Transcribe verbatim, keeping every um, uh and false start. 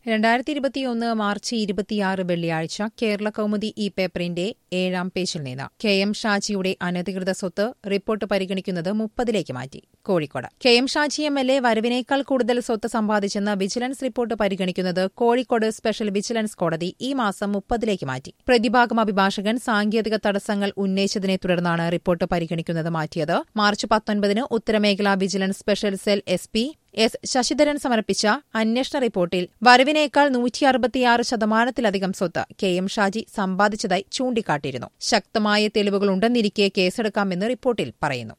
രണ്ടായിരത്തി ഇരുപത്തിയൊന്ന് മാർച്ച് ഇരുപത്തിയാറ് വെള്ളിയാഴ്ച കേരള കൗമുദി ഈ പേപ്പറിന്റെ ഏഴാം പേജിൽ നിന്ന് കെ എം ഷാജിയുടെ അനധികൃത സ്വത്ത് റിപ്പോർട്ട് പരിഗണിക്കുന്നത് മുപ്പതിലേക്ക് മാറ്റി. Kozhikode K M Shaji M L A വരവിനേക്കാൾ കൂടുതൽ സ്വത്ത് സമ്പാദിച്ചെന്ന വിജിലൻസ് റിപ്പോർട്ട് പരിഗണിക്കുന്നത് കോഴിക്കോട് സ്പെഷ്യൽ വിജിലൻസ് കോടതി ഈ മാസം മുപ്പതിലേക്ക് മാറ്റി. പ്രതിഭാഗം അഭിഭാഷകൻ സാങ്കേതിക തടസ്സങ്ങൾ ഉന്നയിച്ചതിനെ തുടർന്നാണ് റിപ്പോർട്ട് പരിഗണിക്കുന്നത് മാറ്റിയത്. മാർച്ച് പത്തൊൻപതിന് ഉത്തരമേഖലാ vigilance special cell S P S Sasidharan സമർപ്പിച്ച അന്വേഷണ റിപ്പോർട്ടിൽ വരവിനേക്കാൾ നൂറ്റി അറുപത്തിയാറ് ശതമാനത്തിലധികം സ്വത്ത് കെ എം ഷാജി സമ്പാദിച്ചതായി ചൂണ്ടിക്കാട്ടിയിരുന്നു. ശക്തമായ തെളിവുകളുണ്ടെന്നിരിക്കെ കേസെടുക്കാമെന്ന് റിപ്പോർട്ടിൽ പറയുന്നു.